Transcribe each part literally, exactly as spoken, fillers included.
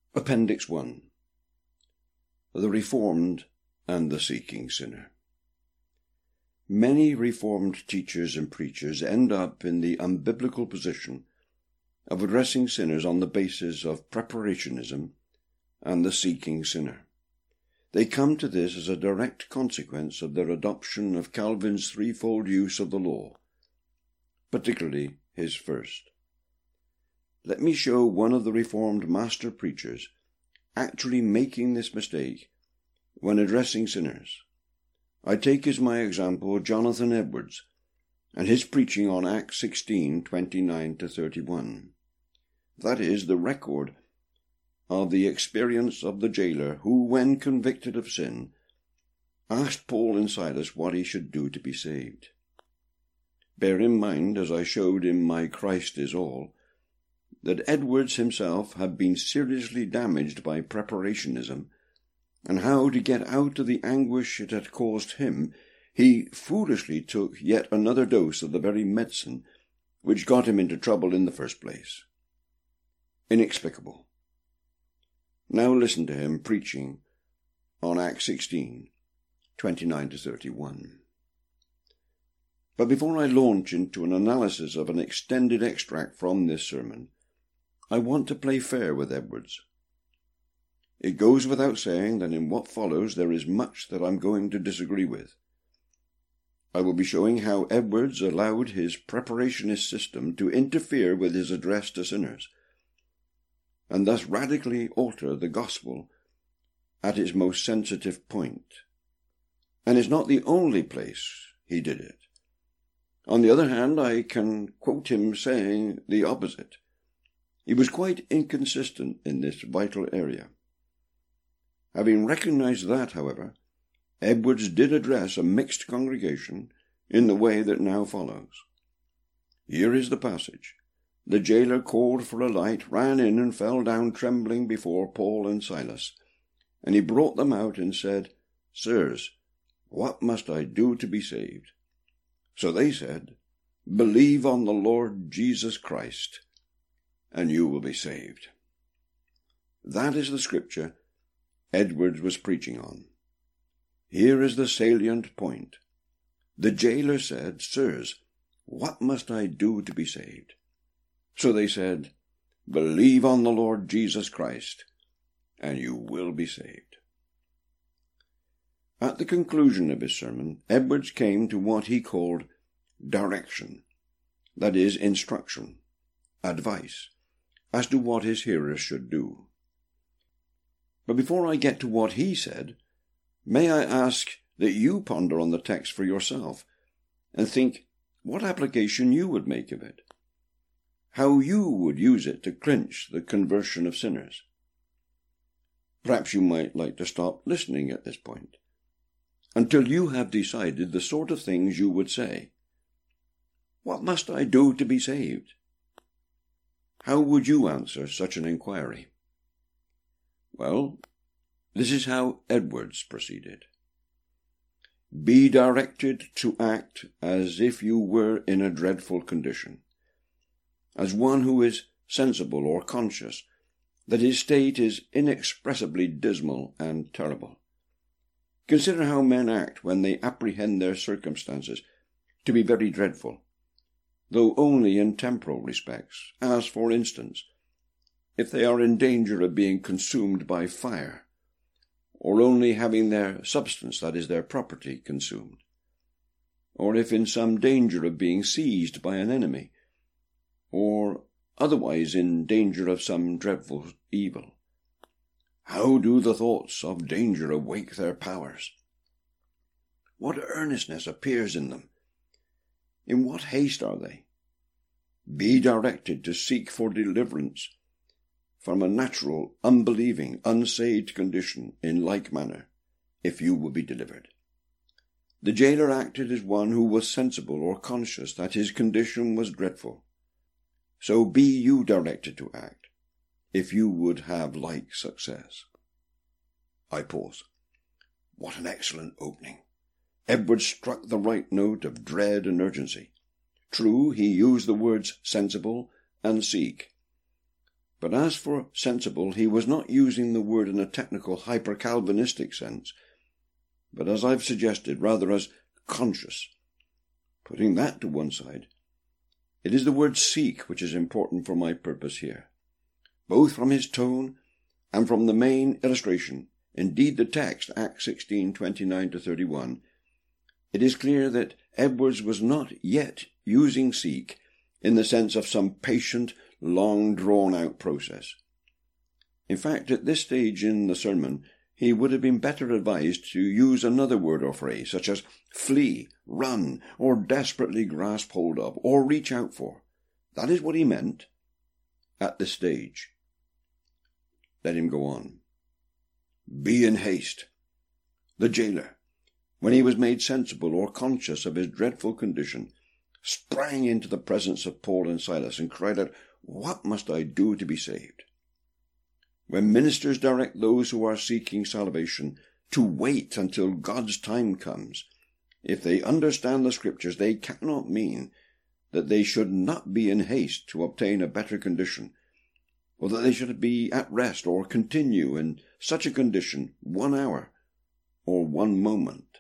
Appendix one. The Reformed and the Seeking Sinner. Many Reformed teachers and preachers end up in the unbiblical position of addressing sinners on the basis of preparationism and the seeking sinner. They come to this as a direct consequence of their adoption of Calvin's threefold use of the law, particularly his first. Let me show one of the Reformed master preachers actually making this mistake when addressing sinners. I take as my example Jonathan Edwards and his preaching on Acts sixteen, twenty-nine to thirty-one. That is the record of the experience of the jailer who, when convicted of sin, asked Paul and Silas what he should do to be saved. Bear in mind, as I showed in my Christ is All, that Edwards himself had been seriously damaged by preparationism, and how, to get out of the anguish it had caused him, he foolishly took yet another dose of the very medicine which got him into trouble in the first place. Inexplicable. Now listen to him preaching on Acts sixteen, twenty-nine to thirty-one. But before I launch into an analysis of an extended extract from this sermon, I want to play fair with Edwards. It goes without saying that in what follows there is much that I'm going to disagree with. I will be showing how Edwards allowed his preparationist system to interfere with his address to sinners, and thus radically alter the gospel at its most sensitive point. And it's not the only place he did it. On the other hand, I can quote him saying the opposite. He was quite inconsistent in this vital area. Having recognized that, however, Edwards did address a mixed congregation in the way that now follows. Here is the passage. The jailer called for a light, ran in, and fell down trembling before Paul and Silas. And he brought them out and said, Sirs, what must I do to be saved? So they said, Believe on the Lord Jesus Christ, and you will be saved. That is the scripture Edwards was preaching on. Here is the salient point. The jailer said, Sirs, what must I do to be saved? So they said, Believe on the Lord Jesus Christ, and you will be saved. At the conclusion of his sermon, Edwards came to what he called direction, that is, instruction, advice, as to what his hearers should do. But before I get to what he said, may I ask that you ponder on the text for yourself and think what application you would make of it, how you would use it to clinch the conversion of sinners. Perhaps you might like to stop listening at this point, until you have decided the sort of things you would say. What must I do to be saved? How would you answer such an inquiry? Well, this is how Edwards proceeded. Be directed to act as if you were in a dreadful condition, as one who is sensible or conscious that his state is inexpressibly dismal and terrible. Consider how men act when they apprehend their circumstances to be very dreadful, though only in temporal respects, as, for instance, if they are in danger of being consumed by fire, or only having their substance, that is, their property, consumed, or if in some danger of being seized by an enemy, or otherwise in danger of some dreadful evil. How do the thoughts of danger awake their powers? What earnestness appears in them! In what haste are they? Be directed to seek for deliverance from a natural, unbelieving, unsaved condition in like manner, if you will be delivered. The jailer acted as one who was sensible or conscious that his condition was dreadful. So be you directed to act, if you would have like success. I pause. What an excellent opening. Edwards struck the right note of dread and urgency. True, he used the words sensible and seek, But as for sensible, he was not using the word in a technical hyper-Calvinistic sense, but as I've suggested, rather as conscious. Putting that to one side, it is the word seek which is important for my purpose here. Both from his tone and from the main illustration, indeed the text, Acts sixteen, twenty-nine to thirty-one, it is clear that Edwards was not yet using seek in the sense of some patient, long drawn-out process. In fact, at this stage in the sermon, he would have been better advised to use another word or phrase, such as flee, run, or desperately grasp hold of, or reach out for. That is what he meant at this stage. Let him go on. Be in haste. The jailer, when he was made sensible or conscious of his dreadful condition, sprang into the presence of Paul and Silas and cried out, "What must I do to be saved?" When ministers direct those who are seeking salvation to wait until God's time comes, if they understand the Scriptures, they cannot mean that they should not be in haste to obtain a better condition, or that they should be at rest or continue in such a condition one hour or one moment.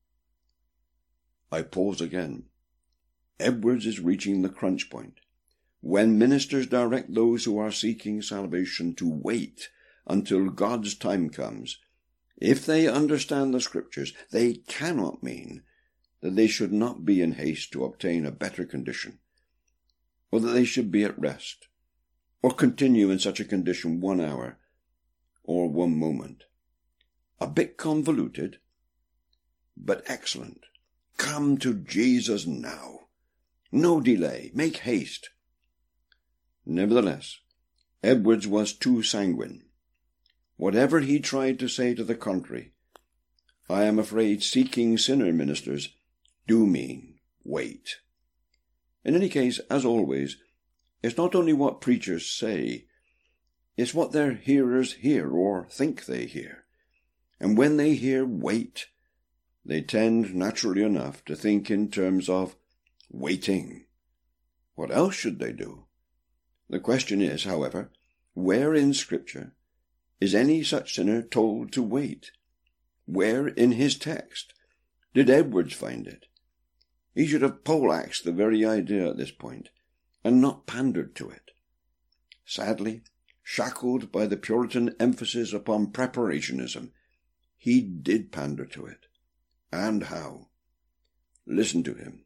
I pause again. Edwards is reaching the crunch point. When ministers direct those who are seeking salvation to wait until God's time comes, if they understand the Scriptures, they cannot mean that they should not be in haste to obtain a better condition, or that they should be at rest, or continue in such a condition one hour or one moment. A bit convoluted, but excellent. Come to Jesus now. No delay. Make haste. Nevertheless, Edwards was too sanguine. Whatever he tried to say to the contrary, I am afraid seeking sinner ministers do mean wait. In any case, as always, it's not only what preachers say, it's what their hearers hear or think they hear. And when they hear wait, they tend, naturally enough, to think in terms of waiting. What else should they do? The question is, however, where in Scripture is any such sinner told to wait? Where in his text did Edwards find it? He should have poleaxed the very idea at this point, and not pandered to it. Sadly, shackled by the Puritan emphasis upon preparationism, he did pander to it. And how? Listen to him.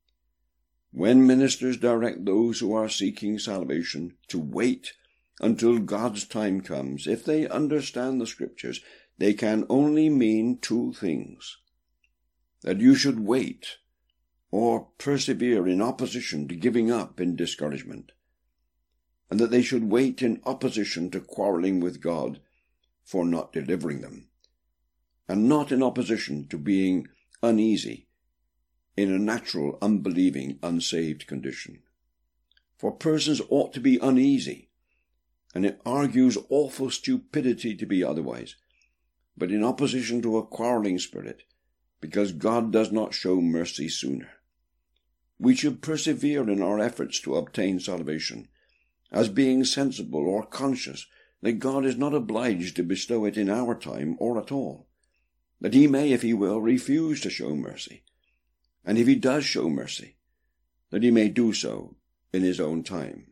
When ministers direct those who are seeking salvation to wait until God's time comes, if they understand the Scriptures, they can only mean two things. That you should wait or persevere in opposition to giving up in discouragement, and that they should wait in opposition to quarrelling with God for not delivering them, and not in opposition to being uneasy in a natural, unbelieving, unsaved condition. For persons ought to be uneasy, and it argues awful stupidity to be otherwise, but in opposition to a quarrelling spirit, because God does not show mercy sooner. We should persevere in our efforts to obtain salvation, as being sensible or conscious that God is not obliged to bestow it in our time or at all, that he may, if he will, refuse to show mercy, and if he does show mercy, that he may do so in his own time.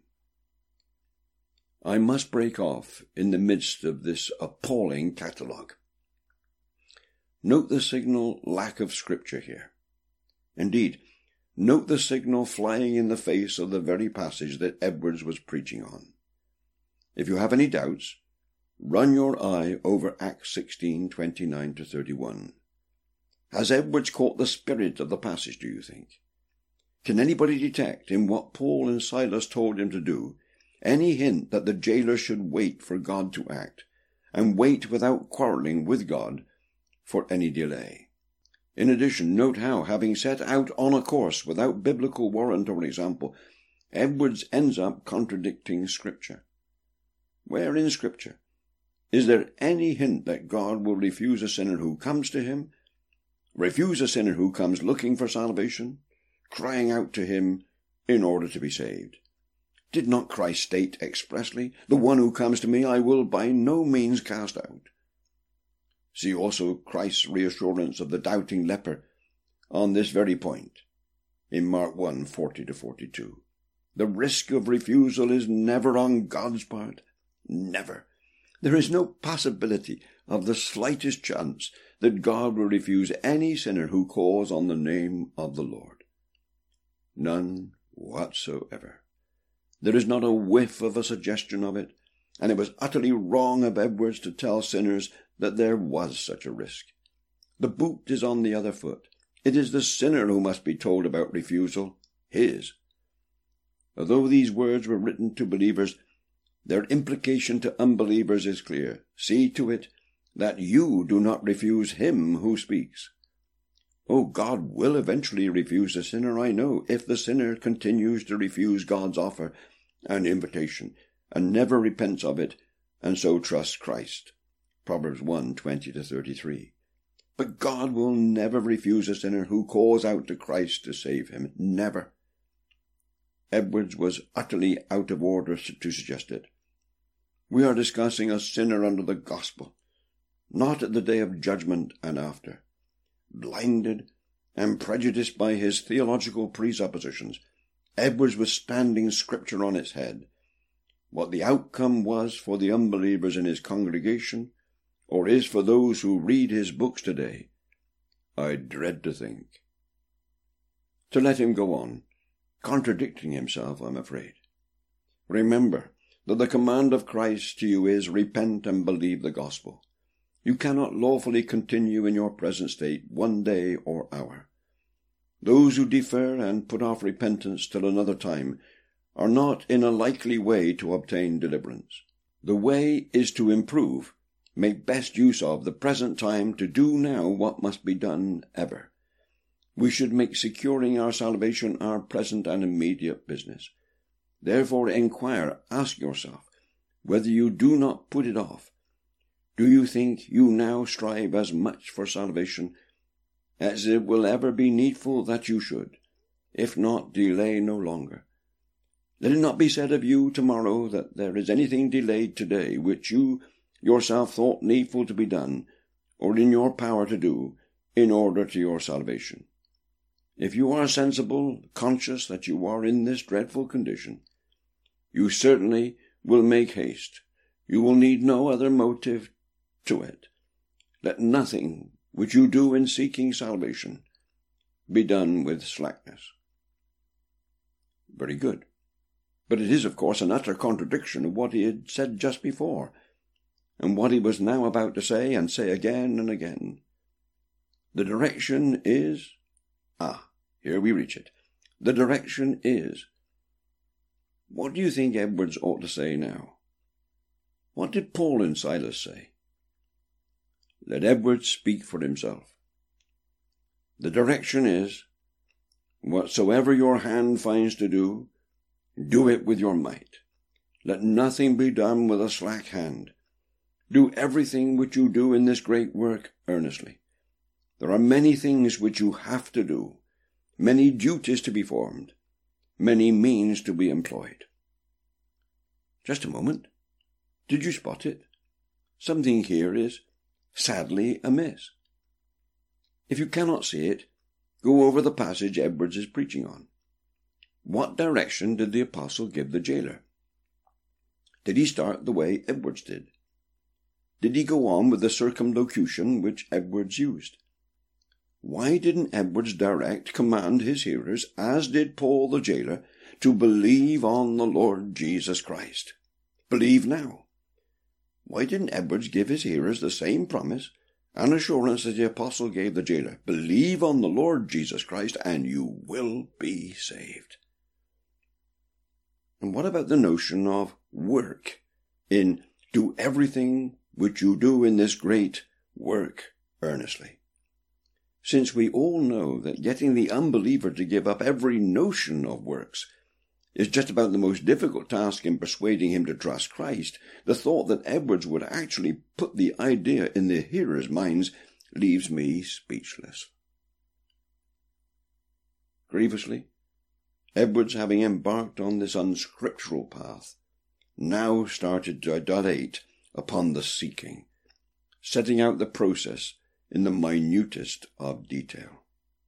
I must break off in the midst of this appalling catalogue. Note the signal lack of Scripture here. Indeed, note the signal flying in the face of the very passage that Edwards was preaching on. If you have any doubts, run your eye over Acts sixteen, twenty-nine to thirty-one. Has Edwards caught the spirit of the passage, do you think? Can anybody detect in what Paul and Silas told him to do any hint that the jailer should wait for God to act, and wait without quarrelling with God for any delay? In addition, note how, having set out on a course without biblical warrant or example, Edwards ends up contradicting Scripture. Where in Scripture is there any hint that God will refuse a sinner who comes to him, refuse a sinner who comes looking for salvation, crying out to him in order to be saved? Did not Christ state expressly, "The one who comes to me I will by no means cast out"? See also Christ's reassurance of the doubting leper on this very point in Mark one, forty to forty-two. The risk of refusal is never on God's part. Never. There is no possibility of the slightest chance that God will refuse any sinner who calls on the name of the Lord. None whatsoever. There is not a whiff of a suggestion of it, and it was utterly wrong of Edwards to tell sinners that there was such a risk. The boot is on the other foot. It is the sinner who must be told about refusal, his. Although these words were written to believers, their implication to unbelievers is clear. See to it that you do not refuse him who speaks. Oh, God will eventually refuse the sinner, I know, if the sinner continues to refuse God's offer and invitation, and never repents of it, and so trusts Christ. Proverbs one, twenty to thirty-three. But God will never refuse a sinner who calls out to Christ to save him. Never. Edwards was utterly out of order to suggest it. We are discussing a sinner under the gospel, not at the day of judgment and after. Blinded and prejudiced by his theological presuppositions, Edwards was standing Scripture on its head. What the outcome was for the unbelievers in his congregation, or is for those who read his books today, I dread to think. To let him go on, contradicting himself, I'm afraid. Remember that the command of Christ to you is, repent and believe the gospel. You cannot lawfully continue in your present state one day or hour. Those who defer and put off repentance till another time are not in a likely way to obtain deliverance. The way is to improve, make best use of the present time to do now what must be done ever. We should make securing our salvation our present and immediate business. Therefore inquire, ask yourself, whether you do not put it off. Do you think you now strive as much for salvation as it will ever be needful that you should? If not, delay no longer. Let it not be said of you tomorrow that there is anything delayed today which you yourself thought needful to be done, or in your power to do, in order to your salvation. If you are sensible, conscious that you are in this dreadful condition, you certainly will make haste. You will need no other motive to it. Let nothing which you do in seeking salvation be done with slackness. Very good. But it is, of course, an utter contradiction of what he had said just before, and what he was now about to say, and say again and again. The direction is... Ah, here we reach it. The direction is... What do you think Edwards ought to say now? What did Paul and Silas say? Let Edwards speak for himself. The direction is, whatsoever your hand finds to do, do it with your might. Let nothing be done with a slack hand. Do everything which you do in this great work earnestly. There are many things which you have to do, many duties to be formed, many means to be employed. Just a moment. Did you spot it? Something here is sadly amiss. If you cannot see it, go over the passage Edwards is preaching on. What direction did the apostle give the jailer? Did he start the way Edwards did? Did he go on with the circumlocution which Edwards used? Why didn't Edwards direct command his hearers, as did Paul the jailer, to believe on the Lord Jesus Christ? Believe now. Why didn't Edwards give his hearers the same promise and assurance that the apostle gave the jailer? Believe on the Lord Jesus Christ, and you will be saved. And what about the notion of work in do everything which you do in this great work earnestly? Since we all know that getting the unbeliever to give up every notion of works is just about the most difficult task in persuading him to trust Christ, the thought that Edwards would actually put the idea in the hearers' minds leaves me speechless. Grievously, Edwards, having embarked on this unscriptural path, now started to dilate upon the seeking, setting out the process in the minutest of detail.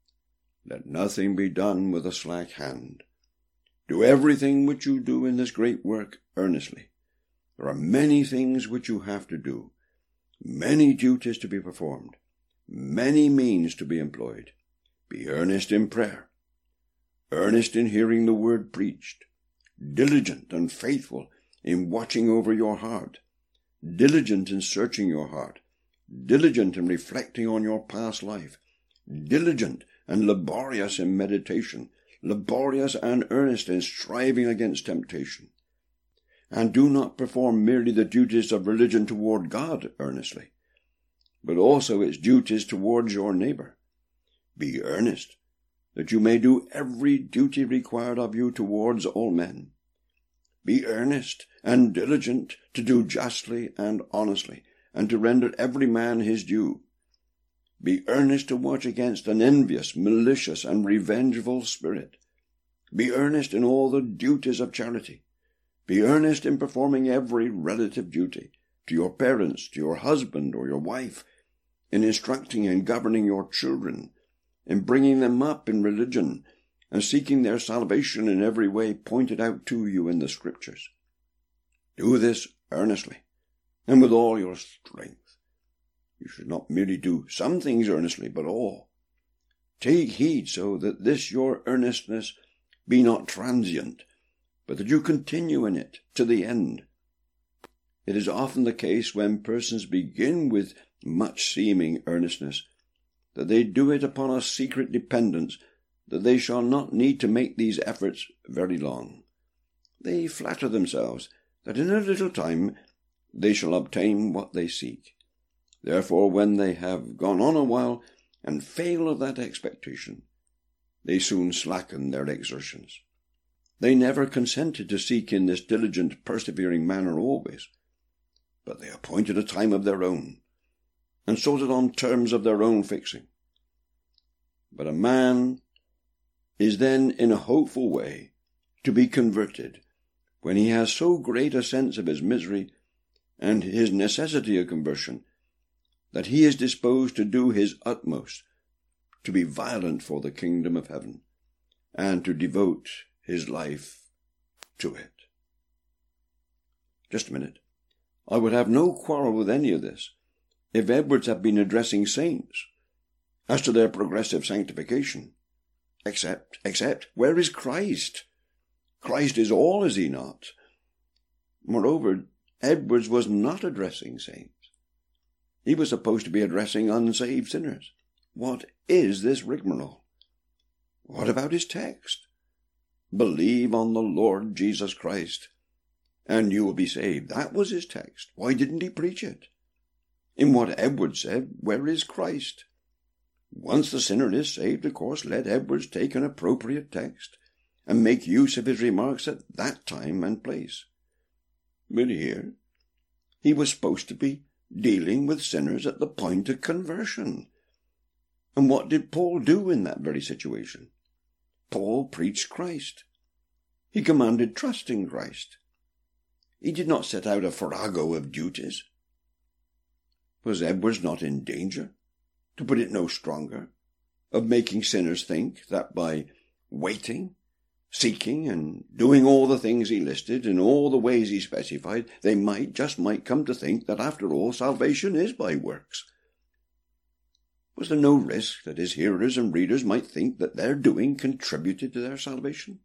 Let nothing be done with a slack hand. Do everything which you do in this great work earnestly. There are many things which you have to do, many duties to be performed, many means to be employed. Be earnest in prayer, earnest in hearing the word preached, diligent and faithful in watching over your heart, diligent in searching your heart, diligent in reflecting on your past life, diligent and laborious in meditation, laborious and earnest in striving against temptation. And do not perform merely the duties of religion toward God earnestly, but also its duties towards your neighbour. Be earnest, that you may do every duty required of you towards all men. Be earnest and diligent to do justly and honestly, and to render every man his due. Be earnest to watch against an envious, malicious, and revengeful spirit. Be earnest in all the duties of charity. Be earnest in performing every relative duty, to your parents, to your husband or your wife, in instructing and governing your children, in bringing them up in religion, and seeking their salvation in every way pointed out to you in the Scriptures. Do this earnestly, and with all your strength. You should not merely do some things earnestly, but all. Take heed so that this your earnestness be not transient, but that you continue in it to the end. It is often the case when persons begin with much seeming earnestness, that they do it upon a secret dependence that they shall not need to make these efforts very long. They flatter themselves that in a little time they shall obtain what they seek. Therefore, when they have gone on a while and fail of that expectation, they soon slacken their exertions. They never consented to seek in this diligent, persevering manner always, but they appointed a time of their own, and sought it on terms of their own fixing. But a man is then in a hopeful way to be converted when he has so great a sense of his misery and his necessity of conversion that he is disposed to do his utmost to be violent for the kingdom of heaven, and to devote his life to it. Just a minute. I would have no quarrel with any of this if Edwards had been addressing saints as to their progressive sanctification. Except, except, where is Christ? Christ is all, is he not? Moreover, Edwards was not addressing saints. He was supposed to be addressing unsaved sinners. What is this rigmarole? What about his text? Believe on the Lord Jesus Christ, and you will be saved. That was his text. Why didn't he preach it? In what Edwards said, where is Christ? Once the sinner is saved, of course, let Edwards take an appropriate text and make use of his remarks at that time and place. But here, he was supposed to be dealing with sinners at the point of conversion. And what did Paul do in that very situation? Paul preached Christ. He commanded trust in Christ. He did not set out a farrago of duties. Was Edwards not in danger, to put it no stronger, of making sinners think that by waiting, seeking, and doing all the things he listed in all the ways he specified, they might, just might come to think that after all salvation is by works? Was there no risk that his hearers and readers might think that their doing contributed to their salvation?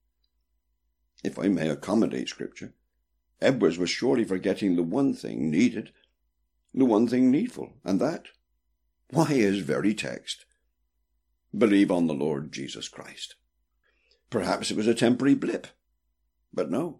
If I may accommodate Scripture, Edwards was surely forgetting the one thing needed, the one thing needful, and that, why, his very text, believe on the Lord Jesus Christ. Perhaps it was a temporary blip, but no.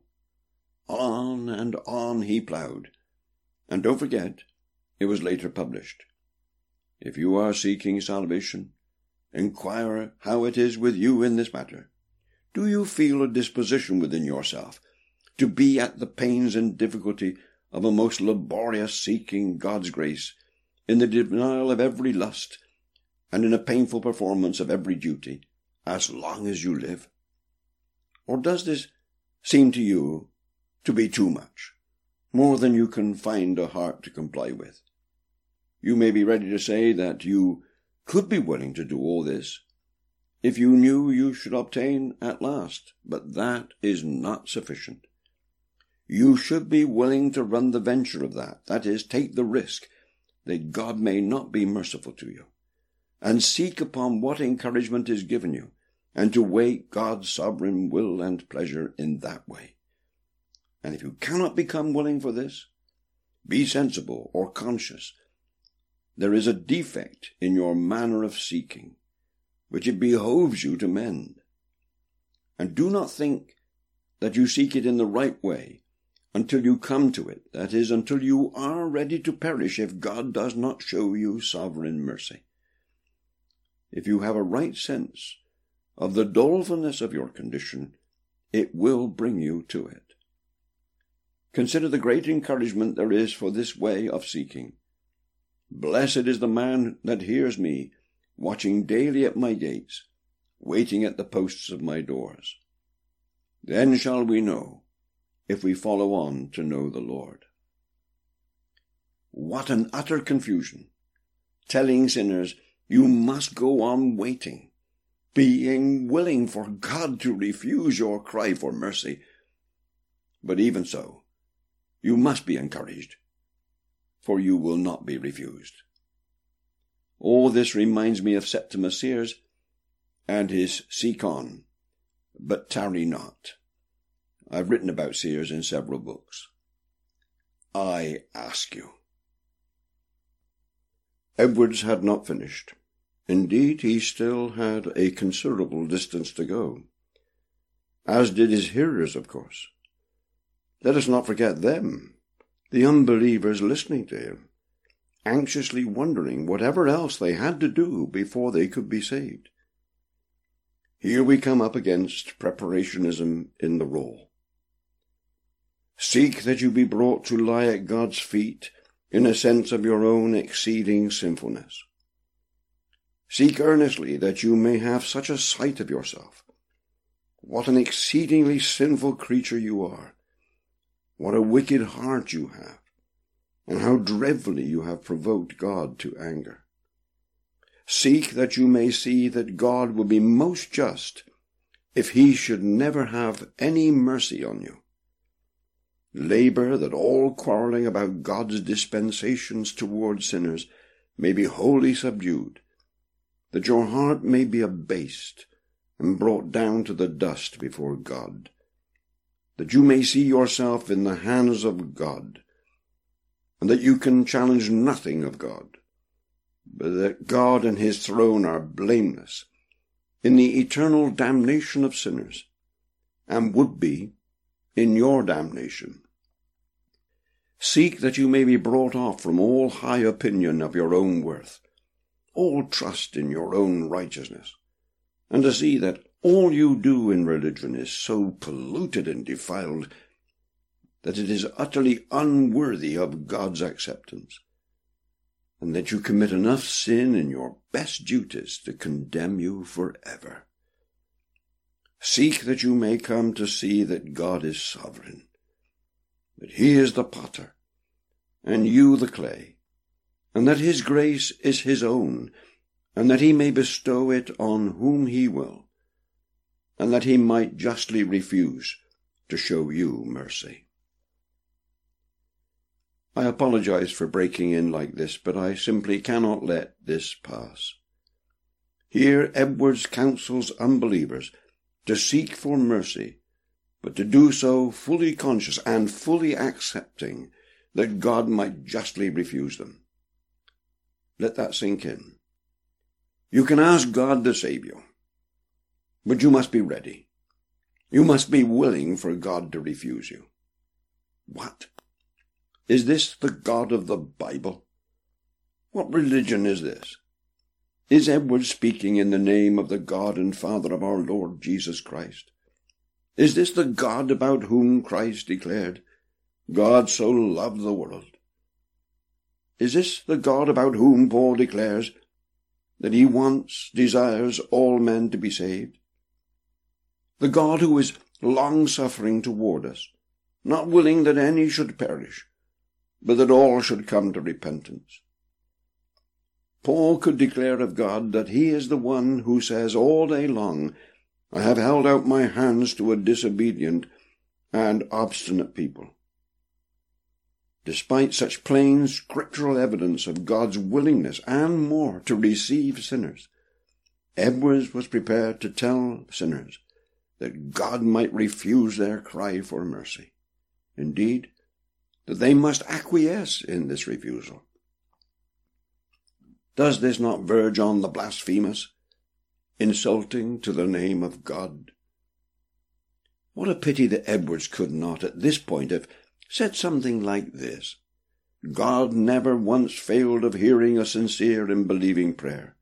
On and on he ploughed, and don't forget, it was later published. If you are seeking salvation, inquire how it is with you in this matter. Do you feel a disposition within yourself to be at the pains and difficulty of a most laborious seeking God's grace, in the denial of every lust, and in a painful performance of every duty, as long as you live? Or does this seem to you to be too much, more than you can find a heart to comply with? You may be ready to say that you could be willing to do all this if you knew you should obtain at last, but that is not sufficient. You should be willing to run the venture of that, that is, take the risk that God may not be merciful to you, and seek upon what encouragement is given you, and to wait God's sovereign will and pleasure in that way. And if you cannot become willing for this, be sensible or conscious there is a defect in your manner of seeking, which it behoves you to mend. And do not think that you seek it in the right way until you come to it, that is, until you are ready to perish if God does not show you sovereign mercy. If you have a right sense of the dolefulness of your condition, it will bring you to it. Consider the great encouragement there is for this way of seeking. Blessed is the man that hears me, watching daily at my gates, waiting at the posts of my doors. Then shall we know, if we follow on to know the Lord. What an utter confusion, telling sinners you must go on waiting, being willing for God to refuse your cry for mercy. But even so, you must be encouraged, for you will not be refused. All this reminds me of Septimus Sears and his Seek On, but tarry not. I've written about Sears in several books. I ask you. Edwards had not finished. Indeed, he still had a considerable distance to go, as did his hearers, of course. Let us not forget them, the unbelievers listening to him, anxiously wondering whatever else they had to do before they could be saved. Here we come up against preparationism in the role. Seek that you be brought to lie at God's feet in a sense of your own exceeding sinfulness. Seek earnestly that you may have such a sight of yourself. What an exceedingly sinful creature you are. What a wicked heart you have, and how dreadfully you have provoked God to anger. Seek that you may see that God will be most just if he should never have any mercy on you. Labor that all quarreling about God's dispensations towards sinners may be wholly subdued, that your heart may be abased and brought down to the dust before God, that you may see yourself in the hands of God, and that you can challenge nothing of God, but that God and his throne are blameless in the eternal damnation of sinners, and would be in your damnation. Seek that you may be brought off from all high opinion of your own worth, all trust in your own righteousness, and to see that all you do in religion is so polluted and defiled that it is utterly unworthy of God's acceptance, and that you commit enough sin in your best duties to condemn you forever. Seek that you may come to see that God is sovereign, that he is the potter, and you the clay, and that his grace is his own, and that he may bestow it on whom he will, and that he might justly refuse to show you mercy. I apologize for breaking in like this, but I simply cannot let this pass. Here Edwards counsels unbelievers to seek for mercy, but to do so fully conscious and fully accepting that God might justly refuse them. Let that sink in. You can ask God to save you, but you must be ready. You must be willing for God to refuse you. What? Is this the God of the Bible? What religion is this? Is Edward speaking in the name of the God and Father of our Lord Jesus Christ? Is this the God about whom Christ declared, God so loved the world? Is this the God about whom Paul declares that he wants, desires all men to be saved? The God who is long-suffering toward us, not willing that any should perish, but that all should come to repentance. Paul could declare of God that he is the one who says all day long, I have held out my hands to a disobedient and obstinate people. Despite such plain scriptural evidence of God's willingness and more to receive sinners, Edwards was prepared to tell sinners that God might refuse their cry for mercy. Indeed, that they must acquiesce in this refusal. Does this not verge on the blasphemous, insulting to the name of God? What a pity that Edwards could not, at this point, have said something like this: God never once failed of hearing a sincere and believing prayer.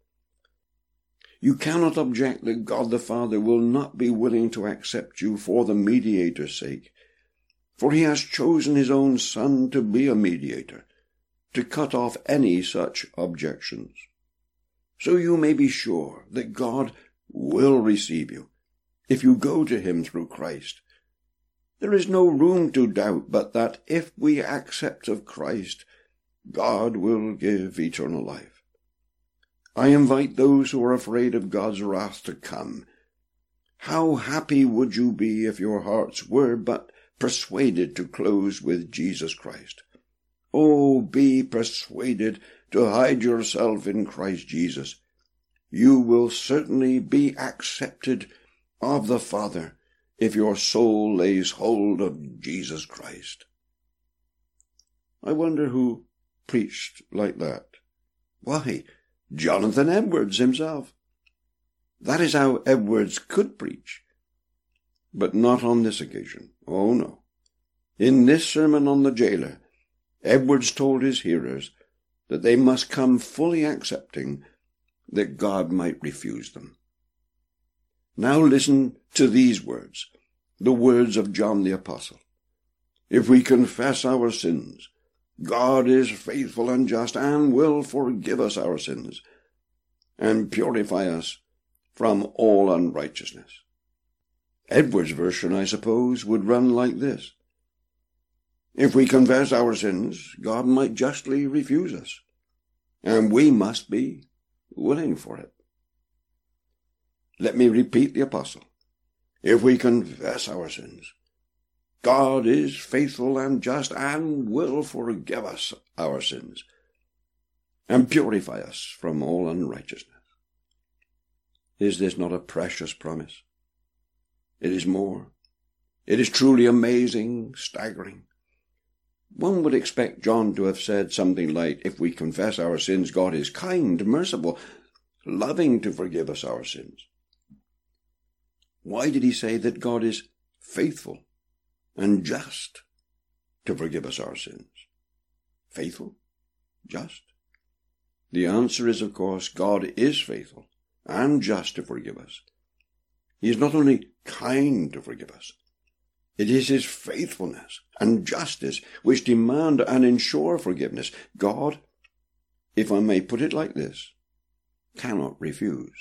You cannot object that God the Father will not be willing to accept you for the mediator's sake, for he has chosen his own Son to be a mediator, to cut off any such objections. So you may be sure that God will receive you if you go to him through Christ. There is no room to doubt but that if we accept of Christ, God will give eternal life. I invite those who are afraid of God's wrath to come. How happy would you be if your hearts were but persuaded to close with Jesus Christ? Oh, be persuaded to hide yourself in Christ Jesus. You will certainly be accepted of the Father if your soul lays hold of Jesus Christ. I wonder who preached like that. Why, Jonathan Edwards himself. That is how Edwards could preach. But not on this occasion. Oh, no. In this sermon on the jailer, Edwards told his hearers that they must come fully accepting that God might refuse them. Now listen to these words, the words of John the Apostle. If we confess our sins, God is faithful and just and will forgive us our sins and purify us from all unrighteousness. Edwards' version, I suppose, would run like this. If we confess our sins, God might justly refuse us, and we must be willing for it. Let me repeat the apostle. If we confess our sins, God is faithful and just and will forgive us our sins and purify us from all unrighteousness. Is this not a precious promise? It is more. It is truly amazing, staggering. One would expect John to have said something like, if we confess our sins, God is kind, merciful, loving to forgive us our sins. Why did he say that God is faithful and just to forgive us our sins? Faithful? Just? The answer is, of course, God is faithful and just to forgive us. He is not only kind to forgive us, it is his faithfulness and justice which demand and ensure forgiveness. God, if I may put it like this, cannot refuse.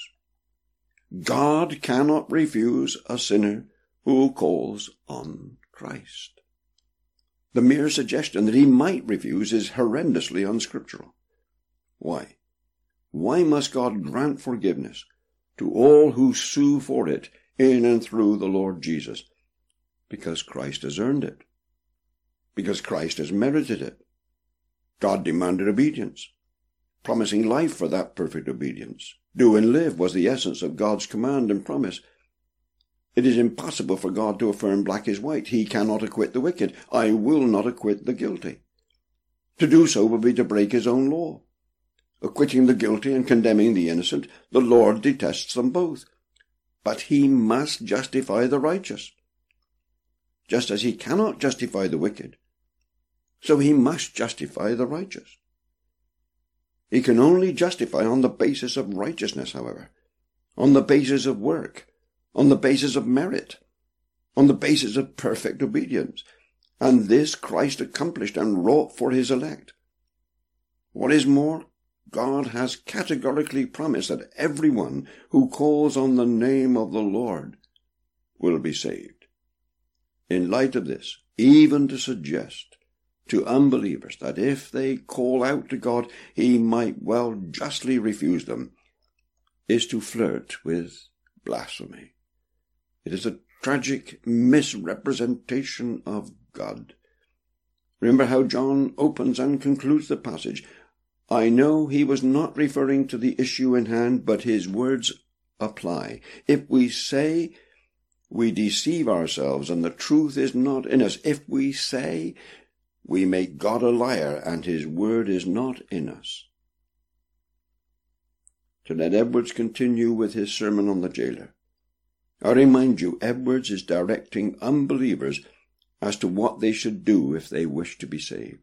God cannot refuse a sinner who calls on Christ. The mere suggestion that he might refuse is horrendously unscriptural. Why? Why must God grant forgiveness to all who sue for it in and through the Lord Jesus? Because Christ has earned it. Because Christ has merited it. God demanded obedience, promising life for that perfect obedience. Do and live was the essence of God's command and promise. It is impossible for God to affirm black is white. He cannot acquit the wicked. I will not acquit the guilty. To do so would be to break his own law. Acquitting the guilty and condemning the innocent, the Lord detests them both. But he must justify the righteous. Just as he cannot justify the wicked, so he must justify the righteous. He can only justify on the basis of righteousness, however, on the basis of work, on the basis of merit, on the basis of perfect obedience. And this Christ accomplished and wrought for his elect. What is more, God has categorically promised that everyone who calls on the name of the Lord will be saved. in light of this, even to suggest to unbelievers that if they call out to God, he might well justly refuse them, is to flirt with blasphemy. It is a tragic misrepresentation of God. Remember how John opens and concludes the passage. I know he was not referring to the issue in hand, but his words apply. If we say we deceive ourselves and the truth is not in us, if we say we make God a liar and his word is not in us. To let Edwards continue with his sermon on the jailer, I remind you, Edwards is directing unbelievers as to what they should do if they wish to be saved.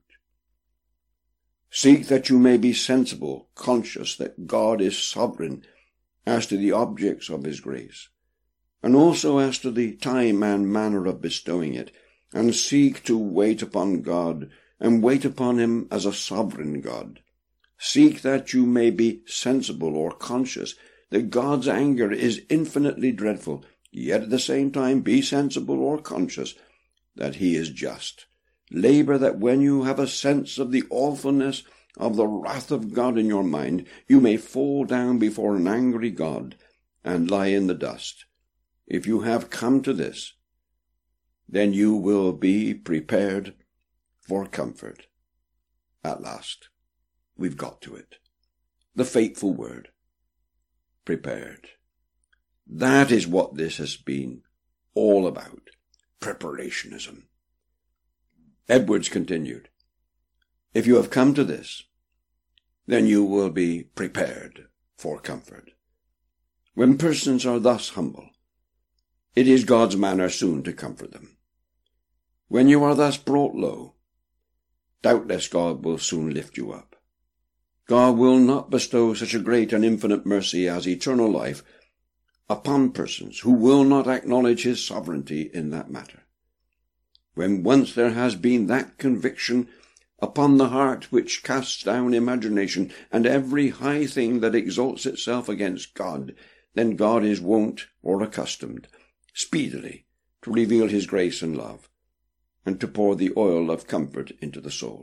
Seek that you may be sensible, conscious that God is sovereign as to the objects of his grace, and also as to the time and manner of bestowing it, and seek to wait upon God, and wait upon him as a sovereign God. Seek that you may be sensible or conscious that God's anger is infinitely dreadful, yet at the same time be sensible or conscious that he is just. Labor that when you have a sense of the awfulness of the wrath of God in your mind, you may fall down before an angry God and lie in the dust. If you have come to this, then you will be prepared for comfort. At last, we've got to it. The fateful word, prepared. That is what this has been all about, preparationism. Edwards continued, if you have come to this, then you will be prepared for comfort. When persons are thus humble, it is God's manner soon to comfort them. When you are thus brought low, doubtless God will soon lift you up. God will not bestow such a great and infinite mercy as eternal life upon persons who will not acknowledge his sovereignty in that matter. When once there has been that conviction upon the heart which casts down imagination and every high thing that exalts itself against God, then God is wont or accustomed speedily to reveal his grace and love, and to pour the oil of comfort into the soul.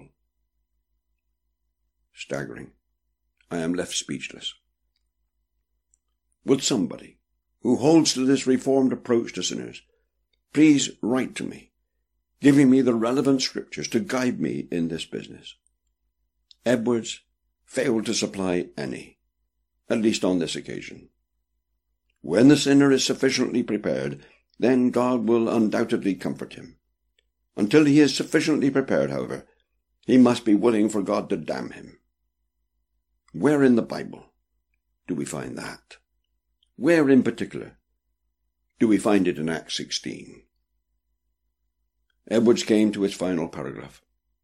Staggering. I am left speechless. Would somebody who holds to this reformed approach to sinners please write to me, giving me the relevant scriptures to guide me in this business? Edwards failed to supply any, at least on this occasion. When the sinner is sufficiently prepared, then God will undoubtedly comfort him. Until he is sufficiently prepared, however, he must be willing for God to damn him. Where in the Bible do we find that? Where in particular do we find it in Acts sixteen? Edwards came to his final paragraph.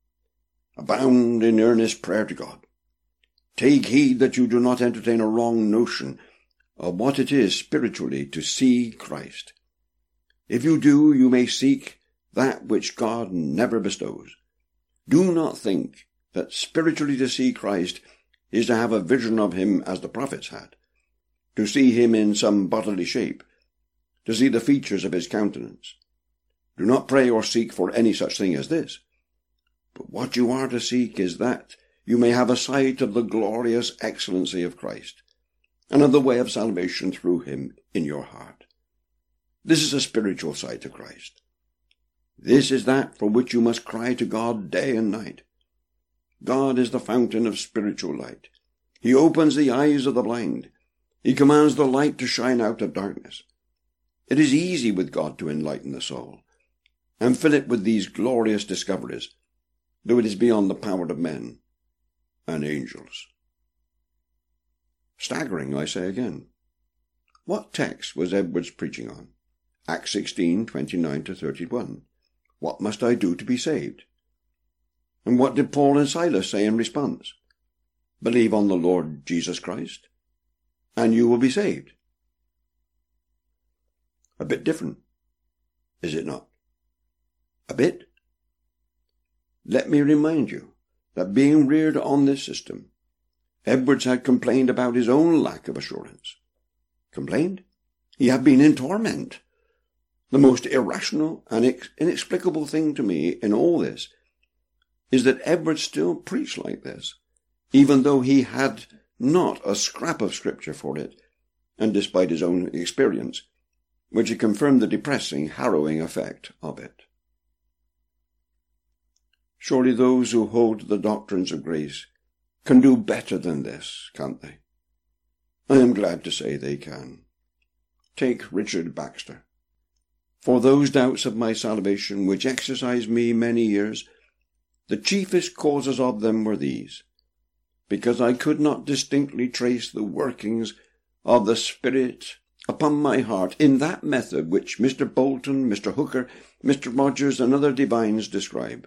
Abound in earnest prayer to God. Take heed that you do not entertain a wrong notion of what it is spiritually to see Christ. If you do, you may seek that which God never bestows. Do not think that spiritually to see Christ is to have a vision of him as the prophets had, to see him in some bodily shape, to see the features of his countenance. Do not pray or seek for any such thing as this. But what you are to seek is that you may have a sight of the glorious excellency of Christ, and of the way of salvation through him in your heart. This is a spiritual sight of Christ. This is that for which you must cry to God day and night. God is the fountain of spiritual light. He opens the eyes of the blind. He commands the light to shine out of darkness. It is easy with God to enlighten the soul, and fill it with these glorious discoveries, though it is beyond the power of men and angels. Staggering, I say again. What text was Edwards preaching on? Acts sixteen, twenty-nine to thirty-one. What must I do to be saved? And what did Paul and Silas say in response? Believe on the Lord Jesus Christ, and you will be saved. A bit different, is it not? A bit? Let me remind you that being reared on this system, Edwards had complained about his own lack of assurance. Complained? He had been in torment. The most irrational and inexplicable thing to me in all this is that Edward still preached like this, even though he had not a scrap of scripture for it, and despite his own experience, which had confirmed the depressing, harrowing effect of it. Surely those who hold the doctrines of grace can do better than this, can't they? I am glad to say they can. Take Richard Baxter. For those doubts of my salvation which exercised me many years, the chiefest causes of them were these, because I could not distinctly trace the workings of the Spirit upon my heart in that method which Mister Bolton, Mister Hooker, Mister Rogers, and other divines describe.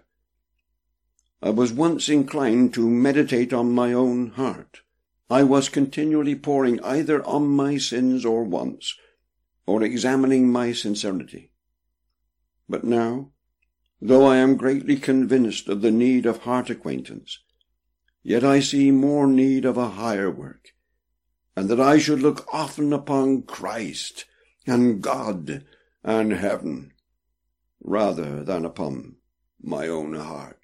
I was once inclined to meditate on my own heart. I was continually poring either on my sins or wants, or examining my sincerity. But now, though I am greatly convinced of the need of heart acquaintance, yet I see more need of a higher work, and that I should look often upon Christ and God and heaven, rather than upon my own heart.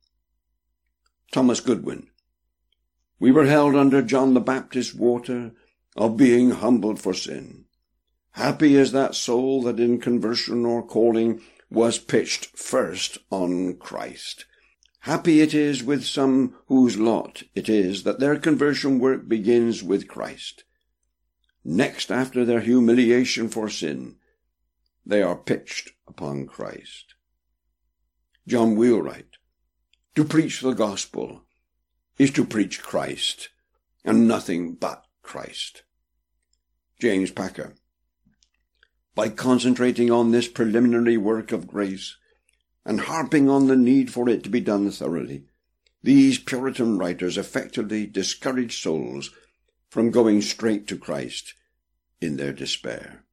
Thomas Goodwin. We were held under John the Baptist's water of being humbled for sin. Happy is that soul that in conversion or calling was pitched first on Christ. Happy it is with some whose lot it is that their conversion work begins with Christ. Next, after their humiliation for sin, they are pitched upon Christ. John Wheelwright. To preach the gospel is to preach Christ, and nothing but Christ. James Packer. By concentrating on this preliminary work of grace, and harping on the need for it to be done thoroughly, these Puritan writers effectively discourage souls from going straight to Christ in their despair.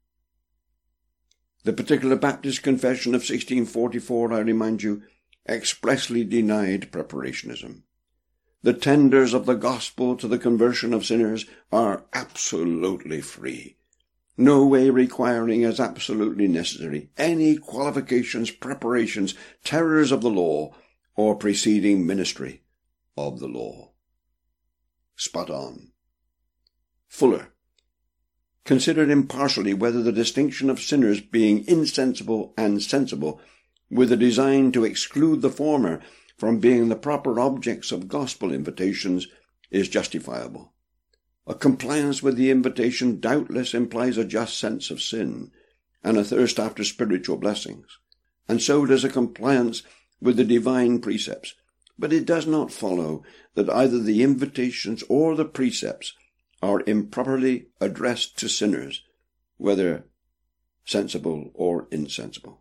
The particular Baptist Confession of sixteen forty-four, I remind you, expressly denied preparationism. The tenders of the gospel to the conversion of sinners are absolutely free, no way requiring as absolutely necessary any qualifications, preparations, terrors of the law, or preceding ministry of the law. Spot on. Fuller considered impartially whether the distinction of sinners being insensible and sensible, with a design to exclude the former from being the proper objects of gospel invitations, is justifiable. A compliance with the invitation doubtless implies a just sense of sin and a thirst after spiritual blessings, and so does a compliance with the divine precepts, but it does not follow that either the invitations or the precepts are improperly addressed to sinners, whether sensible or insensible.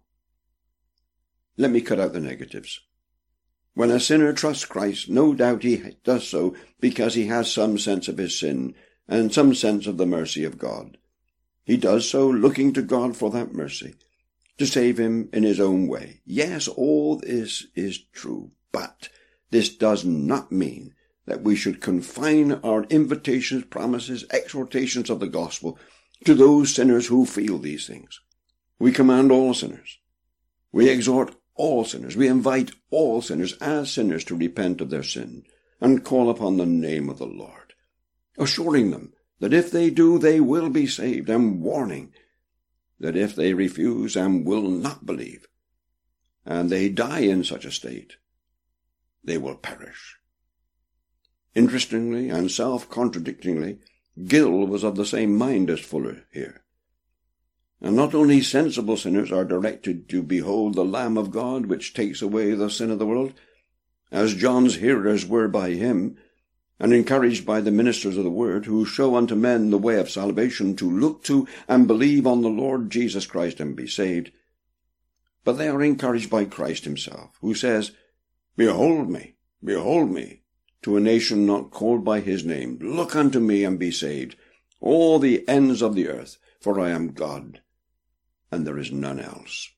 Let me cut out the negatives. When a sinner trusts Christ, no doubt he does so because he has some sense of his sin and some sense of the mercy of God. He does so looking to God for that mercy, to save him in his own way. Yes, all this is true, but this does not mean that we should confine our invitations, promises, exhortations of the gospel to those sinners who feel these things. We command all sinners. We exhort all sinners. We invite all sinners as sinners to repent of their sin and call upon the name of the Lord, assuring them that if they do, they will be saved, and warning that if they refuse and will not believe, and they die in such a state, they will perish. Interestingly and self-contradictingly, Gill was of the same mind as Fuller here. And not only sensible sinners are directed to behold the Lamb of God which takes away the sin of the world, as John's hearers were by him, and encouraged by the ministers of the word, who show unto men the way of salvation, to look to and believe on the Lord Jesus Christ and be saved. But they are encouraged by Christ himself, who says, Behold me, behold me, to a nation not called by his name. Look unto me and be saved, all the ends of the earth, for I am God, and there is none else.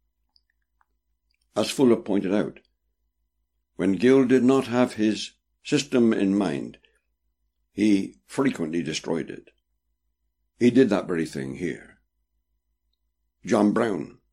As Fuller pointed out, when Gill did not have his system in mind, he frequently destroyed it. He did that very thing here. John Brown.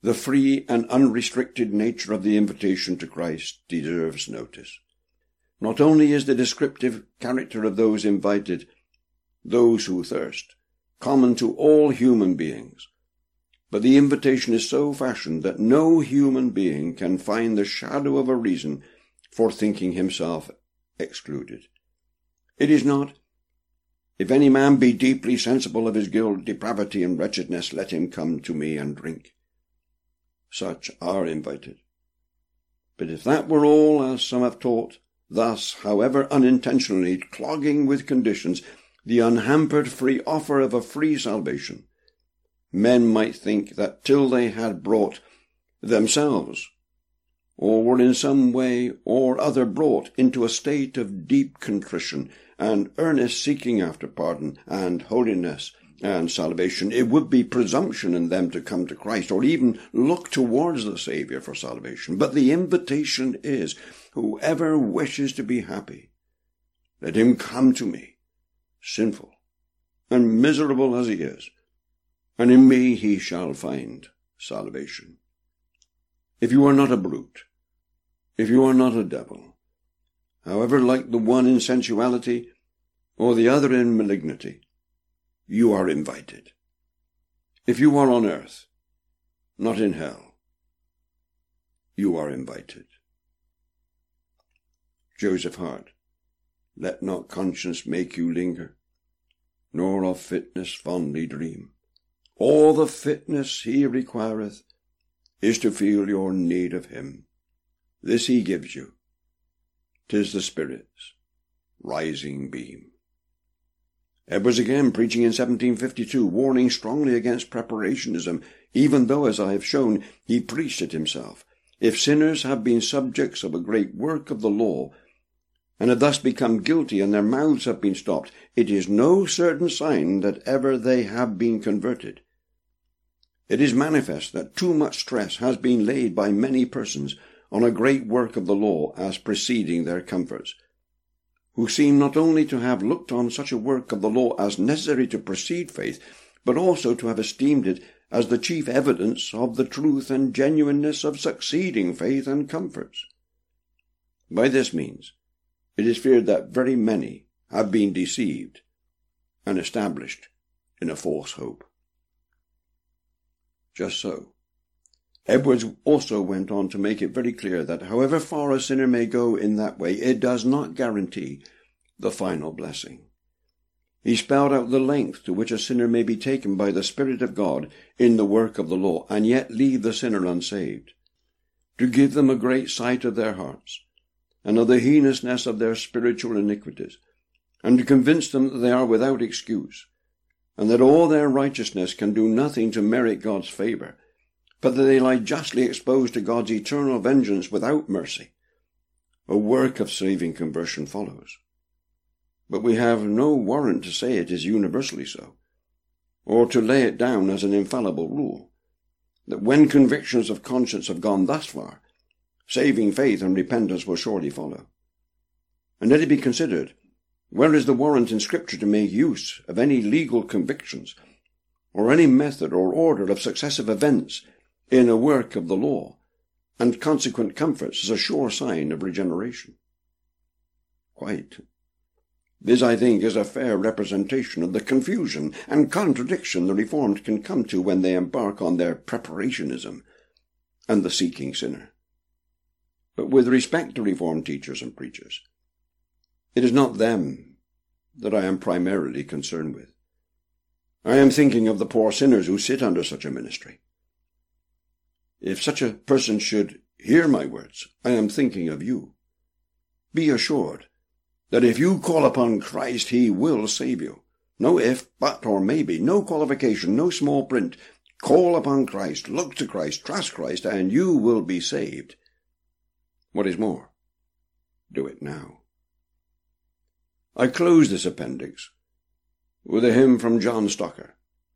The free and unrestricted nature of the invitation to Christ deserves notice. Not only is the descriptive character of those invited, those who thirst, common to all human beings, but the invitation is so fashioned that no human being can find the shadow of a reason for thinking himself excluded. It is not, "If any man be deeply sensible of his guilt, depravity, and wretchedness, let him come to me and drink." Such are invited. But if that were all, as some have taught, thus, however unintentionally, clogging with conditions the unhampered free offer of a free salvation, men might think that till they had brought themselves, or were in some way or other brought into a state of deep contrition and earnest seeking after pardon and holiness and salvation, it would be presumption in them to come to Christ or even look towards the Saviour for salvation. But the invitation is, whoever wishes to be happy, let him come to me, sinful and miserable as he is, and in me he shall find salvation. If you are not a brute, if you are not a devil, however like the one in sensuality or the other in malignity, you are invited. If you are on earth, not in hell, you are invited. Joseph Hart. Let not conscience make you linger, nor of fitness fondly dream. All the fitness he requireth is to feel your need of him. This he gives you. 'Tis the Spirit's rising beam. Edwards again, preaching in seventeen fifty-two, warning strongly against preparationism, even though, as I have shown, he preached it himself. If sinners have been subjects of a great work of the law, and have thus become guilty, and their mouths have been stopped, it is no certain sign that ever they have been converted. It is manifest that too much stress has been laid by many persons on a great work of the law as preceding their comforts, who seem not only to have looked on such a work of the law as necessary to precede faith, but also to have esteemed it as the chief evidence of the truth and genuineness of succeeding faith and comforts. By this means, it is feared that very many have been deceived and established in a false hope. Just so, Edwards also went on to make it very clear that however far a sinner may go in that way, it does not guarantee the final blessing. He spelled out the length to which a sinner may be taken by the Spirit of God in the work of the law, and yet leave the sinner unsaved, to give them a great sight of their hearts, and of the heinousness of their spiritual iniquities, and to convince them that they are without excuse, and that all their righteousness can do nothing to merit God's favour, but that they lie justly exposed to God's eternal vengeance without mercy. A work of saving conversion follows. But we have no warrant to say it is universally so, or to lay it down as an infallible rule, that when convictions of conscience have gone thus far, saving faith and repentance will surely follow. And let it be considered, where is the warrant in Scripture to make use of any legal convictions, or any method or order of successive events in a work of the law, and consequent comforts as a sure sign of regeneration? Quite. This, I think, is a fair representation of the confusion and contradiction the Reformed can come to when they embark on their preparationism and the seeking sinner. But with respect to Reformed teachers and preachers, it is not them that I am primarily concerned with. I am thinking of the poor sinners who sit under such a ministry. If such a person should hear my words, I am thinking of you. Be assured that if you call upon Christ, he will save you. No if, but, or maybe, no qualification, no small print. Call upon Christ, look to Christ, trust Christ, and you will be saved. What is more, do it now. I close this appendix with a hymn from John Stocker.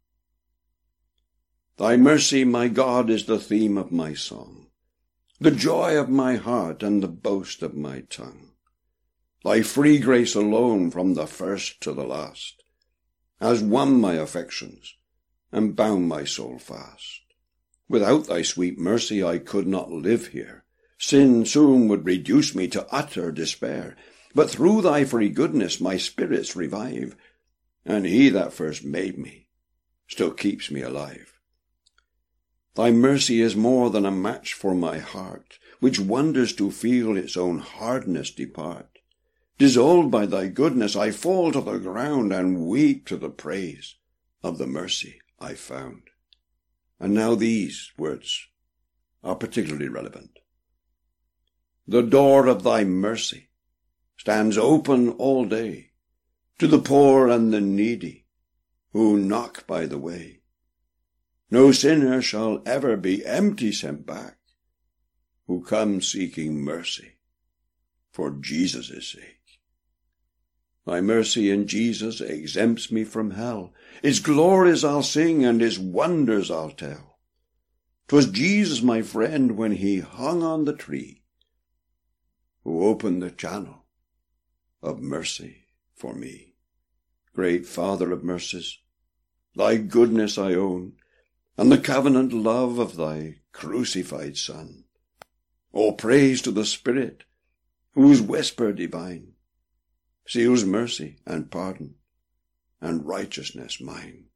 Thy mercy, my God, is the theme of my song, the joy of my heart and the boast of my tongue. Thy free grace alone from the first to the last has won my affections and bound my soul fast. Without thy sweet mercy I could not live here. Sin soon would reduce me to utter despair. But through thy free goodness my spirits revive, and he that first made me still keeps me alive. Thy mercy is more than a match for my heart, which wonders to feel its own hardness depart. Dissolved by thy goodness, I fall to the ground and weep to the praise of the mercy I found. And now these words are particularly relevant. The door of thy mercy stands open all day to the poor and the needy who knock by the way. No sinner shall ever be empty sent back who comes seeking mercy for Jesus' sake. Thy mercy in Jesus exempts me from hell. His glories I'll sing and his wonders I'll tell. 'Twas Jesus, my friend, when he hung on the tree, who opened the channel of mercy for me. Great Father of mercies, thy goodness I own, and the covenant love of thy crucified Son. All praise to the Spirit, whose whisper divine seals mercy and pardon and righteousness mine.